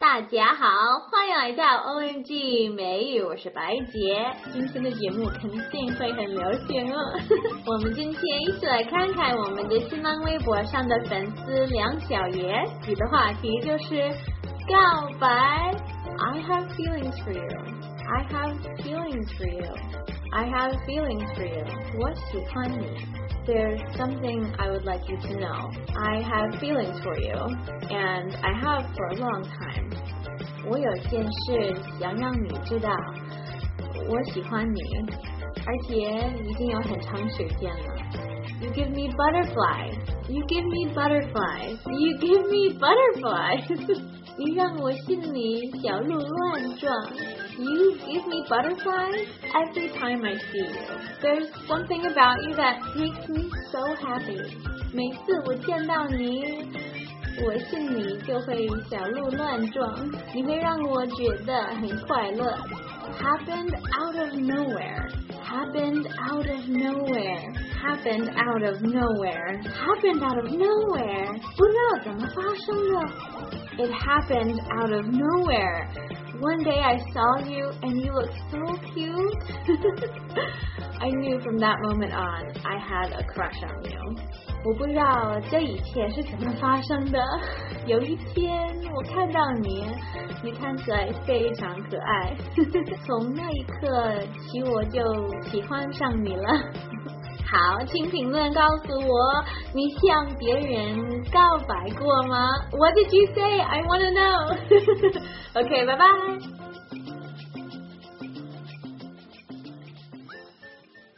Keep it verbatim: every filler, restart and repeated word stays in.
大家好，欢迎来到 O M G 美语，我是白洁。今天的节目肯定会很流行哦。我们今天一起来看看我们的新浪微博上的粉丝梁小爷举的话题就是告白。I have feelings for you. I have feelings for you. I have feelings for you. 我喜欢你。There's something I would like you to know. I have feelings for you, and I have for a long time. 我有件事想让你知道，我喜欢你，而且已经有很长时间了。You give me butterflies. You give me butterflies. You give me butterflies. 你让我心里小鹿乱撞。You give me butterflies every time I see you. There's something about you that makes me so happy. 每次我见到你，我心里就会小鹿乱撞，你会让我觉得很快乐。Happened out of nowhere. Happened out of nowhere. Happened out of nowhere. Happened out of nowhere. 不知道怎么发生的。It happened out of nowhere. One day I saw you and you looked so cute. I knew from that moment on I had a crush on you. 我不知道这一切是怎么发生的。有一天我看到你，你看起来非常可爱。从那一刻起我就喜欢上你了。好，请评论告诉我，你向别人告白过吗？ What did you say? I want to know. Okay, bye bye.